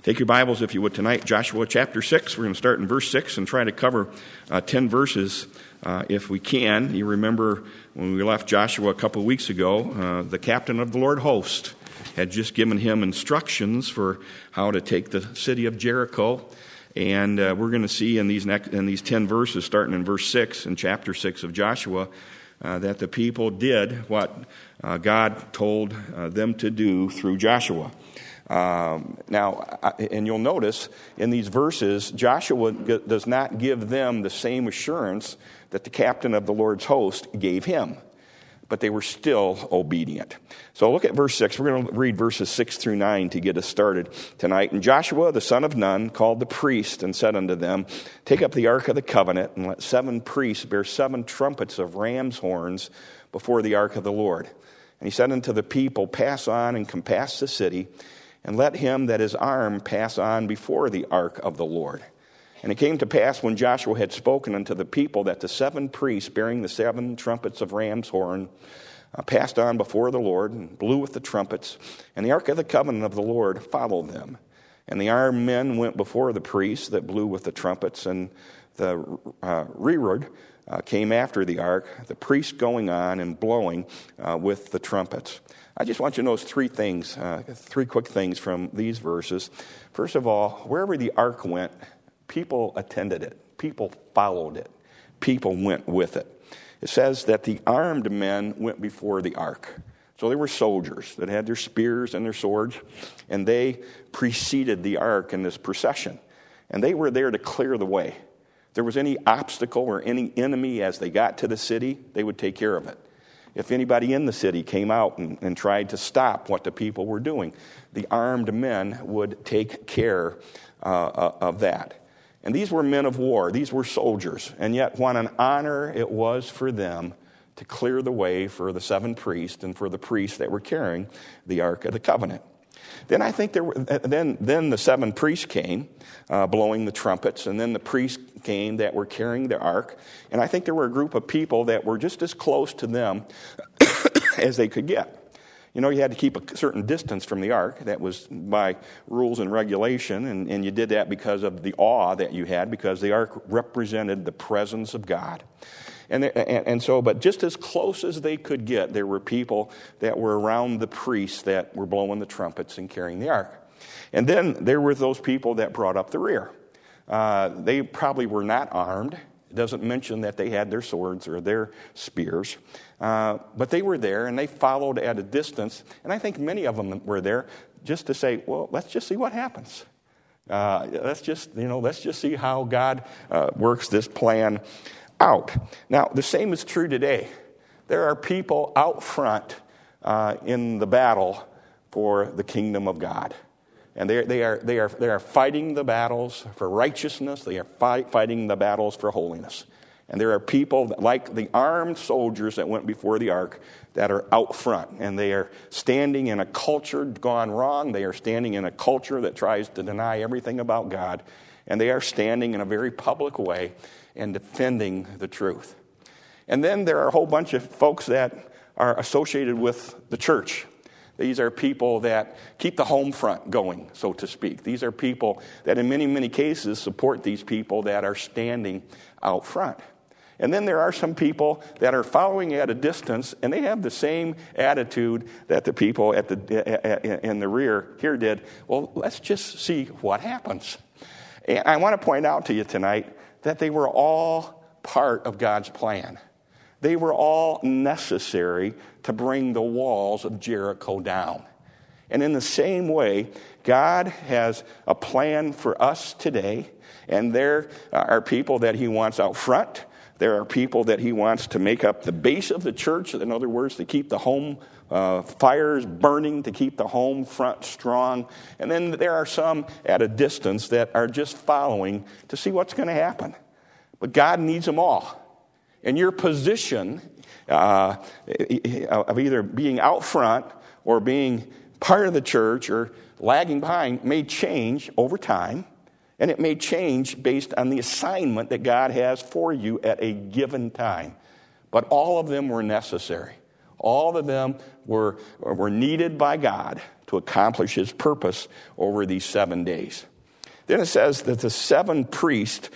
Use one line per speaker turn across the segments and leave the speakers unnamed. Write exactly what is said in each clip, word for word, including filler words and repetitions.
Take your Bibles, if you would, tonight, Joshua chapter six. We're going to start in verse six and try to cover uh, ten verses uh, if we can. You remember when we left Joshua a couple of weeks ago, uh, the captain of the Lord host had just given him instructions for how to take the city of Jericho. And uh, we're going to see in these next, in these ten verses, starting in verse six, in chapter six of Joshua, uh, that the people did what uh, God told uh, them to do through Joshua. Um, now, and you'll notice in these verses, Joshua g- does not give them the same assurance that the captain of the Lord's host gave him, but they were still obedient. So look at verse six. We're going to read verses six through nine to get us started tonight. And Joshua, the son of Nun, called the priest and said unto them, Take up the ark of the covenant, and let seven priests bear seven trumpets of ram's horns before the ark of the Lord. And he said unto the people, Pass on and compass the city, and let him that is armed pass on before the ark of the Lord. And it came to pass when Joshua had spoken unto the people that the seven priests bearing the seven trumpets of ram's horn uh, passed on before the Lord and blew with the trumpets, and the ark of the covenant of the Lord followed them. And the armed men went before the priests that blew with the trumpets, and the uh, rearward uh, came after the ark, the priests going on and blowing uh, with the trumpets. I just want you to notice three things, uh, three quick things from these verses. First of all, wherever the ark went, people attended it. People followed it. People went with it. It says that the armed men went before the ark. So they were soldiers that had their spears and their swords, and they preceded the ark in this procession. And they were there to clear the way. If there was any obstacle or any enemy as they got to the city, they would take care of it. If anybody in the city came out and, and tried to stop what the people were doing, the armed men would take care uh, of that. And these were men of war. These were soldiers. And yet what an honor it was for them to clear the way for the seven priests and for the priests that were carrying the Ark of the Covenant. Then I think there were, then, then the seven priests came, uh, blowing the trumpets, and then the priests came that were carrying the ark. And I think there were a group of people that were just as close to them as they could get. You know, you had to keep a certain distance from the ark. That was by rules and regulation, and, and you did that because of the awe that you had, because the ark represented the presence of God. And, and, and so, but just as close as they could get, there were people that were around the priests that were blowing the trumpets and carrying the ark. And then there were those people that brought up the rear. Uh, they probably were not armed. It doesn't mention that they had their swords or their spears. Uh, but they were there, and they followed at a distance. And I think many of them were there just to say, well, let's just see what happens. Uh, let's just, you know, let's just see how God uh, works this plan out. Now, the same is true today. There are people out front uh, in the battle for the kingdom of God. And they, they, are, they, are, they are fighting the battles for righteousness. They are fight, fighting the battles for holiness. And there are people that, like the armed soldiers that went before the ark, that are out front. And they are standing in a culture gone wrong. They are standing in a culture that tries to deny everything about God. And they are standing in a very public way and defending the truth. And then there are a whole bunch of folks that are associated with the church. These are people that keep the home front going, so to speak. These are people that in many, many cases support these people that are standing out front. And then there are some people that are following at a distance, and they have the same attitude that the people at the in the rear here did. Well, let's just see what happens. And I want to point out to you tonight that they were all part of God's plan. They were all necessary to bring the walls of Jericho down. And in the same way, God has a plan for us today, and there are people that he wants out front. There are people that he wants to make up the base of the church, in other words, to keep the home uh, fires burning, to keep the home front strong. And then there are some at a distance that are just following to see what's going to happen. But God needs them all. And your position uh, of either being out front or being part of the church or lagging behind may change over time. And it may change based on the assignment that God has for you at a given time. But all of them were necessary. All of them were, were needed by God to accomplish his purpose over these seven days. Then it says that the seven priests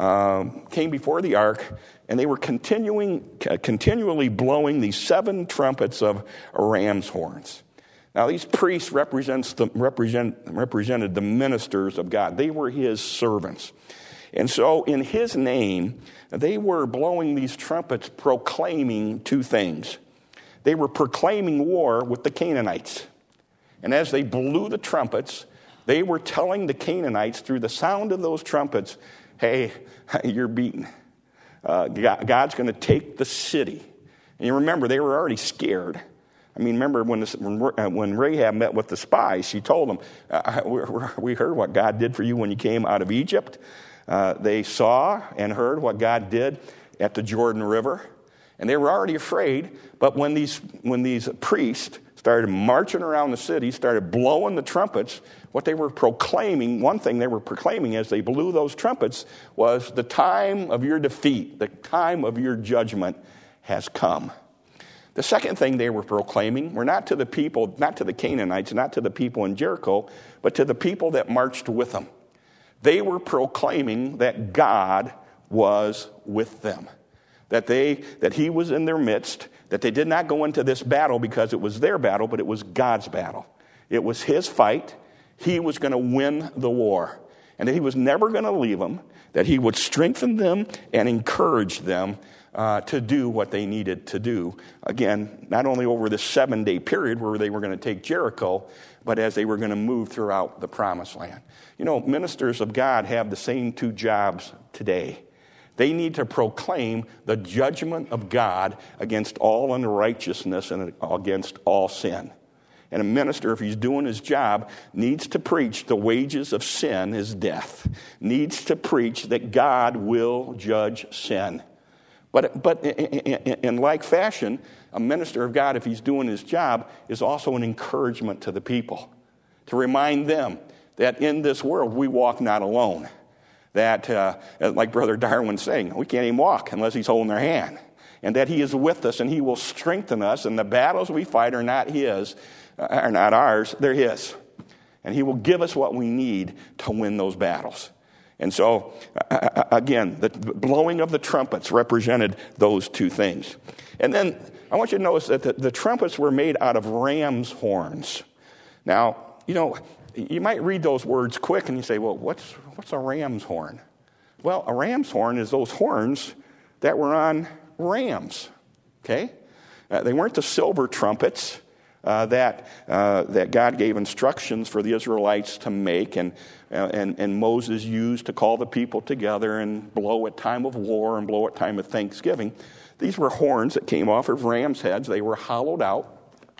um, came before the ark, and they were continuing, uh, continually blowing these seven trumpets of ram's horns. Now, these priests represents the, represent, represented the ministers of God. They were his servants. And so in his name, they were blowing these trumpets, proclaiming two things. They were proclaiming war with the Canaanites. And as they blew the trumpets, they were telling the Canaanites through the sound of those trumpets, hey, you're beaten. Uh, God's going to take the city. And you remember, they were already scared. I mean, remember when, this, when, when Rahab met with the spies, she told them, uh, we, we heard what God did for you when you came out of Egypt. Uh, they saw and heard what God did at the Jordan River. And they were already afraid. But when these, when these priests started marching around the city, started blowing the trumpets, what they were proclaiming, one thing they were proclaiming as they blew those trumpets was the time of your defeat, the time of your judgment has come. The second thing they were proclaiming were not to the people, not to the Canaanites, not to the people in Jericho, but to the people that marched with them. They were proclaiming that God was with them, that they, that he was in their midst, that they did not go into this battle because it was their battle, but it was God's battle. It was his fight. He was going to win the war, and that he was never going to leave them, that he would strengthen them and encourage them uh, to do what they needed to do. Again, not only over this seven-day period where they were going to take Jericho, but as they were going to move throughout the Promised Land. You know, ministers of God have the same two jobs today. They need to proclaim the judgment of God against all unrighteousness and against all sin. And a minister, if he's doing his job, needs to preach the wages of sin is death. Needs to preach that God will judge sin. But, but in like fashion, a minister of God, if he's doing his job, is also an encouragement to the people. To remind them that in this world we walk not alone. That, uh, like Brother Darwin's saying, we can't even walk unless he's holding their hand. And that he is with us and he will strengthen us. And the battles we fight are not his, are not ours, they're his. And he will give us what we need to win those battles. And so, uh, again, the blowing of the trumpets represented those two things. And then I want you to notice that the, the trumpets were made out of ram's horns. Now, you know, you might read those words quick and you say, well, what's what's a ram's horn? Well, a ram's horn is those horns that were on rams, okay? Uh, they weren't the silver trumpets uh, that uh, that God gave instructions for the Israelites to make and, uh, and, and Moses used to call the people together and blow at time of war and blow at time of thanksgiving. These were horns that came off of ram's heads. They were hollowed out,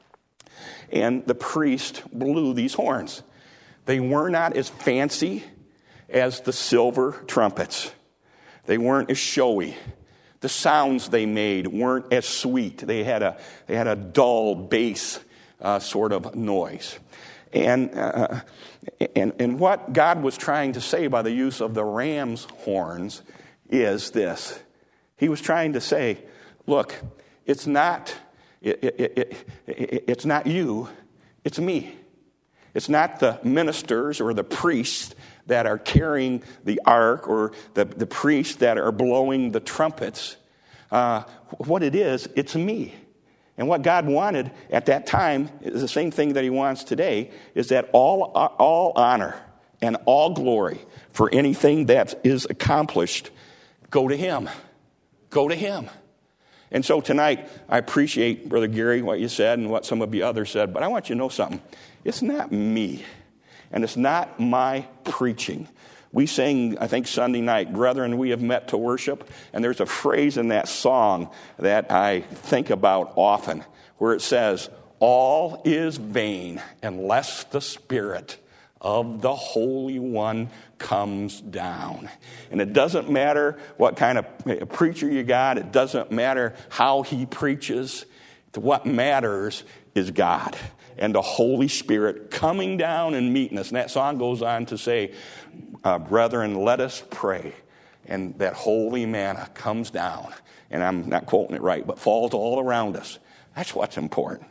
and the priest blew these horns. They were not as fancy as the silver trumpets. They weren't as showy. The sounds they made weren't as sweet. They had a they had a dull bass uh, sort of noise. And, uh, and and what God was trying to say by the use of the ram's horns is this. He was trying to say, look, it's not it, it, it, it, it's not you, it's me. It's not the ministers or the priests that are carrying the ark or the, the priests that are blowing the trumpets. Uh, what it is, it's me. And what God wanted at that time is the same thing that he wants today, is that all, all honor and all glory for anything that is accomplished go to him. Go to him. And so tonight, I appreciate, Brother Gary, what you said and what some of the others said, but I want you to know something. It's not me, and it's not my preaching. We sang, I think, Sunday night, Brethren, we have met to worship, and there's a phrase in that song that I think about often, where it says, all is vain unless the Spirit of the Holy One comes down. And it doesn't matter what kind of preacher you got. It doesn't matter how he preaches. What matters is God and the Holy Spirit coming down and meeting us. And that song goes on to say, uh, brethren, let us pray. And that holy manna comes down. And I'm not quoting it right, but falls all around us. That's what's important.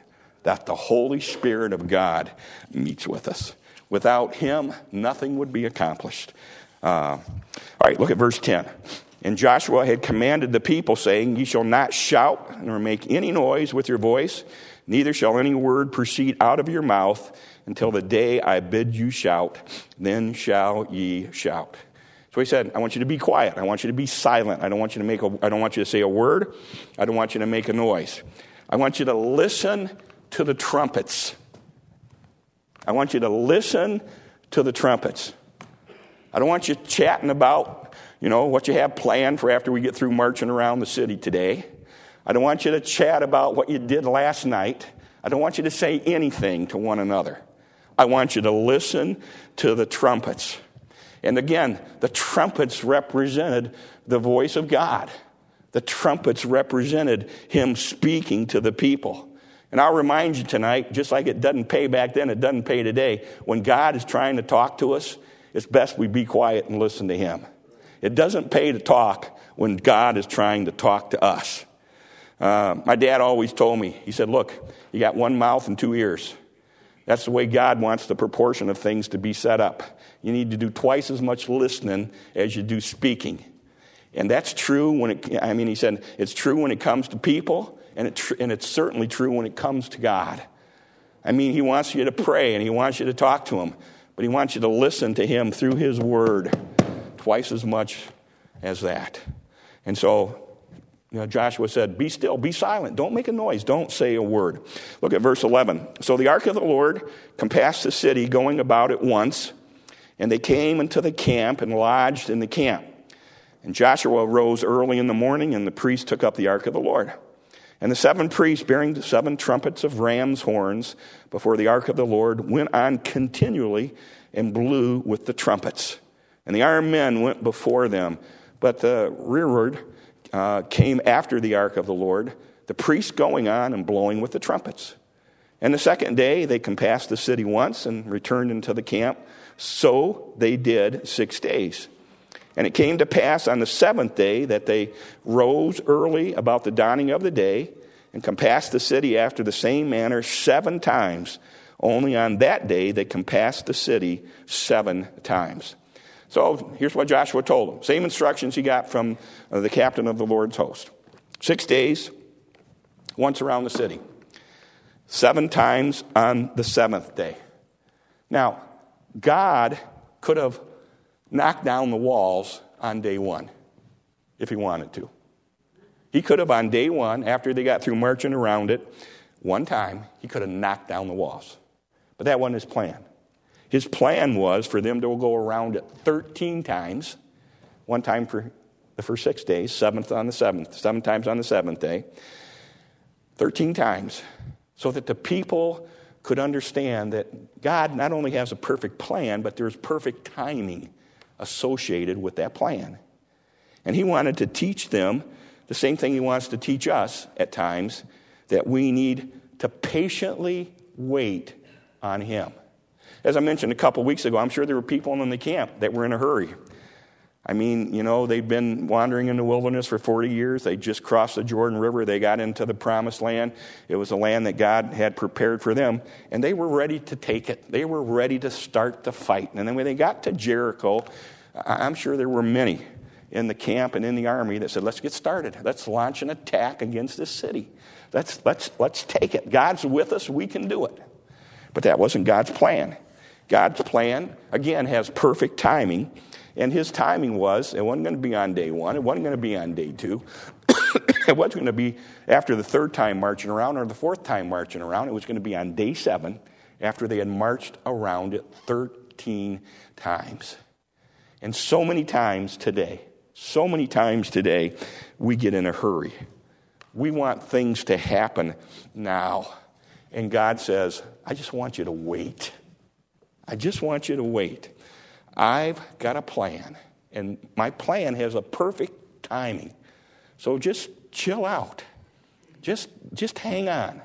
that the Holy Spirit of God meets with us. Without him, nothing would be accomplished. Uh, all right, look at verse ten. And Joshua had commanded the people, saying, Ye shall not shout nor make any noise with your voice, neither shall any word proceed out of your mouth until the day I bid you shout, then shall ye shout. So he said, I want you to be quiet. I want you to be silent. I don't want you to make a, I don't want you to say a word. I don't want you to make a noise. I want you to listen to the trumpets. I want you to listen to the trumpets. I don't want you chatting about, you know, what you have planned for after we get through marching around the city today. I don't want you to chat about what you did last night. I don't want you to say anything to one another. I want you to listen to the trumpets. And again, the trumpets represented the voice of God. The trumpets represented him speaking to the people. And I'll remind you tonight, just like it doesn't pay back then, it doesn't pay today. When God is trying to talk to us, it's best we be quiet and listen to him. It doesn't pay to talk when God is trying to talk to us. Uh, my dad always told me, he said, look, you got one mouth and two ears. That's the way God wants the proportion of things to be set up. You need to do twice as much listening as you do speaking. And that's true when it, I mean, he said, it's true when it comes to people, and, it, and it's certainly true when it comes to God. I mean, he wants you to pray, and he wants you to talk to him, but he wants you to listen to him through his word twice as much as that. And so, you know, Joshua said, be still, be silent, don't make a noise, don't say a word. Look at verse eleven. So the ark of the Lord compassed the city, going about it once, and they came into the camp and lodged in the camp. And Joshua rose early in the morning, and the priests took up the ark of the Lord. And the seven priests, bearing the seven trumpets of ram's horns before the ark of the Lord, went on continually and blew with the trumpets. And the armed men went before them, but the rearward uh, came after the ark of the Lord, the priests going on and blowing with the trumpets. And the second day they compassed the city once and returned into the camp. So they did six days. And it came to pass on the seventh day that they rose early about the dawning of the day and compassed the city after the same manner seven times. Only on that day they compassed the city seven times. So here's what Joshua told them. Same instructions he got from uh, the captain of the Lord's host. Six days, once around the city. Seven times on the seventh day. Now, God could have knocked down the walls on day one if he wanted to. He could have on day one, after they got through marching around it, one time, he could have knocked down the walls. But that wasn't his plan. His plan was for them to go around it thirteen times, one time for the first six days, seventh on the seventh, seven times on the seventh day, thirteen times, so that the people could understand that God not only has a perfect plan, but there's perfect timing associated with that plan. And he wanted to teach them the same thing he wants to teach us at times, that we need to patiently wait on him. As I mentioned a couple weeks ago, I'm sure there were people in the camp that were in a hurry. I mean, you know, they'd been wandering in the wilderness for forty years. They just crossed the Jordan River. They got into the promised land. It was a land that God had prepared for them, and they were ready to take it. They were ready to start the fight. And then when they got to Jericho, I'm sure there were many in the camp and in the army that said, let's get started. Let's launch an attack against this city. Let's, let's, let's take it. God's with us. We can do it. But that wasn't God's plan. God's plan, again, has perfect timing. And his timing was, it wasn't going to be on day one. It wasn't going to be on day two. It wasn't going to be after the third time marching around or the fourth time marching around. It was going to be on day seven after they had marched around it thirteen times. And so many times today, so many times today, we get in a hurry. We want things to happen now. And God says, I just want you to wait. I just want you to wait. I've got a plan, and my plan has a perfect timing. So just chill out. Just just hang on.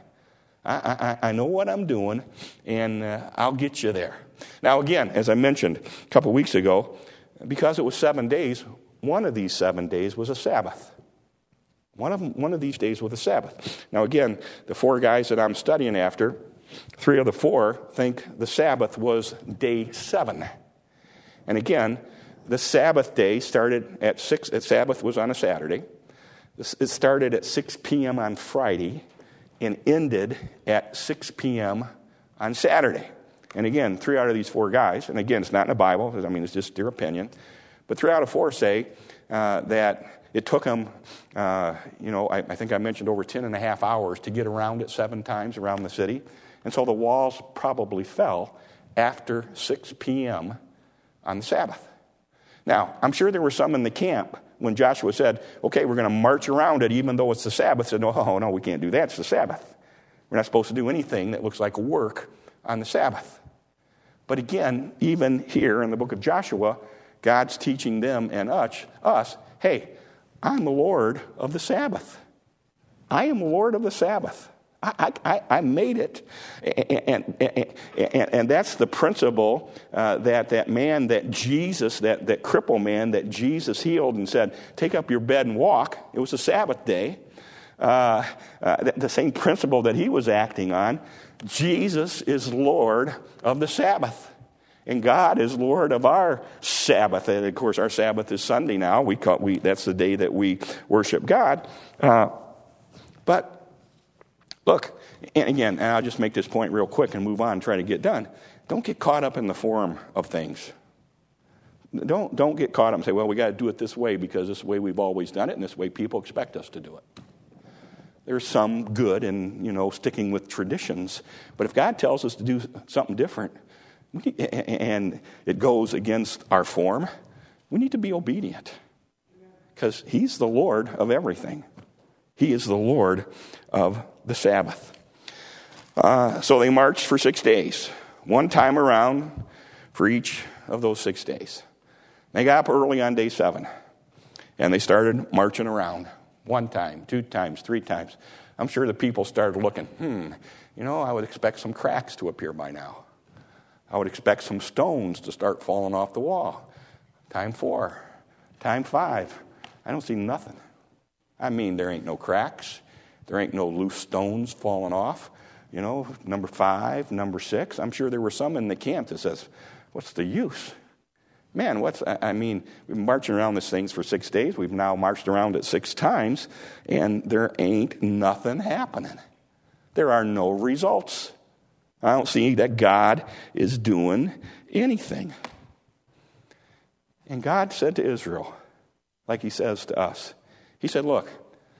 I, I, I know what I'm doing, and uh, I'll get you there. Now, again, as I mentioned a couple weeks ago, because it was seven days, one of these seven days was a Sabbath. One of them, one of these days was the Sabbath. Now again, the four guys that I'm studying after, three of the four think the Sabbath was day seven. And again, the Sabbath day started at six, the Sabbath was on a Saturday. It started at six p.m. on Friday and ended at six p.m. on Saturday. And again, three out of these four guys, and again, it's not in the Bible, I mean, it's just their opinion, but three out of four say uh, that it took them, uh, you know, I, I think I mentioned over ten and a half hours to get around it seven times around the city. And so the walls probably fell after six p.m. on the Sabbath. Now, I'm sure there were some in the camp when Joshua said, okay, we're going to march around it even though it's the Sabbath. Said, no, oh, no, we can't do that. It's the Sabbath. We're not supposed to do anything that looks like work on the Sabbath. But again, even here in the book of Joshua, God's teaching them and us, us, hey, I'm the Lord of the Sabbath. I am the Lord of the Sabbath. I, I, I made it. And, and, and, and that's the principle uh, that that man, that Jesus, that, that cripple man that Jesus healed and said, take up your bed and walk. It was a Sabbath day. Uh, uh, the same principle that he was acting on. Jesus is Lord of the Sabbath. And God is Lord of our Sabbath. And of course, our Sabbath is Sunday now. We call, we that's the day that we worship God. Uh, but look, and again, and I'll just make this point real quick and move on and try to get done. Don't get caught up in the form of things. Don't, don't get caught up and say, well, we got to do it this way because this is the way we've always done it and this way people expect us to do it. There's some good in, you know, sticking with traditions. But if God tells us to do something different, we, and it goes against our form, we need to be obedient. Because he's the Lord of everything. He is the Lord of the Sabbath. Uh, so they marched for six days. One time around for each of those six days. They got up early on day seven. And they started marching around. One time, two times, three times. I'm sure the people started looking, hmm, you know, I would expect some cracks to appear by now. I would expect some stones to start falling off the wall. Time four, time five. I don't see nothing. I mean, there ain't no cracks. There ain't no loose stones falling off. You know, number five, number six. I'm sure there were some in the camp that says, what's the use? Man, what's, I mean, we've been marching around these things for six days. We've now marched around it six times, and there ain't nothing happening. There are no results. I don't see that God is doing anything. And God said to Israel, like he says to us, he said, look,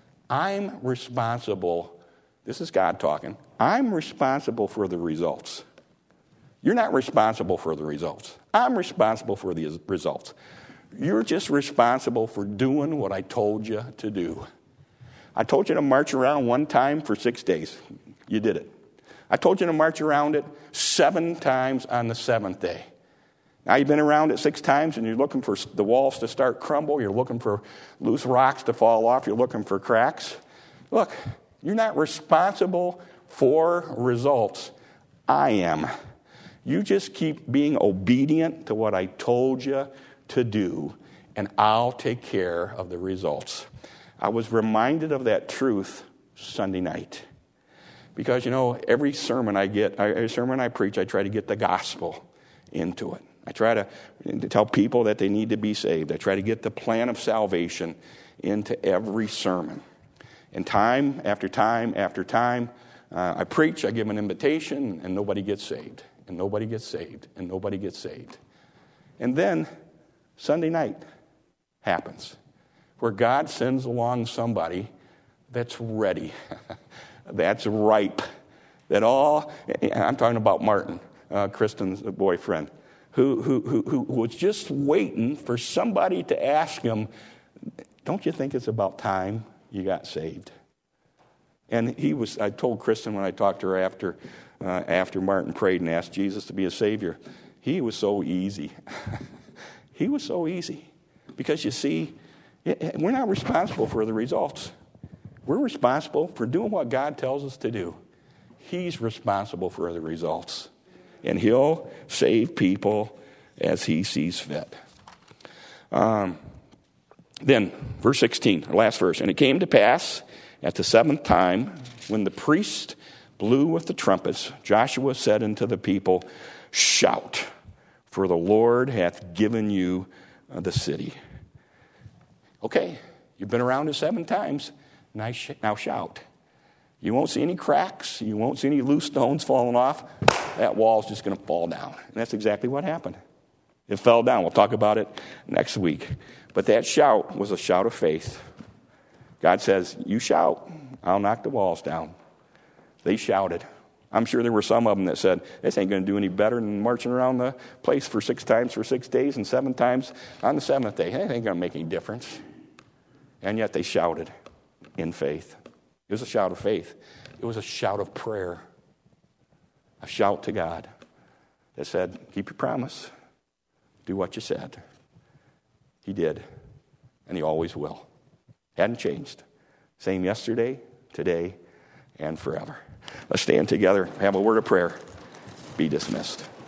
I'm responsible. This is God talking. I'm responsible for the results. You're not responsible for the results. I'm responsible for the results. You're just responsible for doing what I told you to do. I told you to march around one time for six days. You did it. I told you to march around it seven times on the seventh day. Now you've been around it six times and you're looking for the walls to start crumble. You're looking for loose rocks to fall off. You're looking for cracks. Look, you're not responsible for results. I am. You just keep being obedient to what I told you to do, and I'll take care of the results. I was reminded of that truth Sunday night. Because, you know, every sermon I get, every sermon I preach, I try to get the gospel into it. I try to, to tell people that they need to be saved. I try to get the plan of salvation into every sermon. And time after time after time, uh, I preach, I give an invitation, and nobody gets saved. And nobody gets saved. And nobody gets saved. And then Sunday night happens, where God sends along somebody that's ready, that's ripe, that all, I'm talking about Martin, uh, Kristen's boyfriend, who, who, who, who was just waiting for somebody to ask him, don't you think it's about time you got saved? And he was, I told Kristen when I talked to her after, uh, after Martin prayed and asked Jesus to be a Savior, he was so easy. He was so easy. Because you see, we're not responsible for the results. We're responsible for doing what God tells us to do. He's responsible for the results. And he'll save people as he sees fit. Um, Then, verse sixteen, our last verse. And it came to pass at the seventh time, when the priest blew with the trumpets, Joshua said unto the people, shout, for the Lord hath given you the city. Okay, you've been around it seven times. Now shout. You won't see any cracks. You won't see any loose stones falling off. That wall's just going to fall down. And that's exactly what happened. It fell down. We'll talk about it next week. But that shout was a shout of faith. God says, you shout, I'll knock the walls down. They shouted. I'm sure there were some of them that said, this ain't going to do any better than marching around the place for six times for six days and seven times on the seventh day. It ain't going to make any difference. And yet they shouted in faith. It was a shout of faith. It was a shout of prayer. A shout to God that said, keep your promise. Do what you said. He did. And he always will. Hadn't changed. Same yesterday, today, and forever. Let's stand together, have a word of prayer, be dismissed.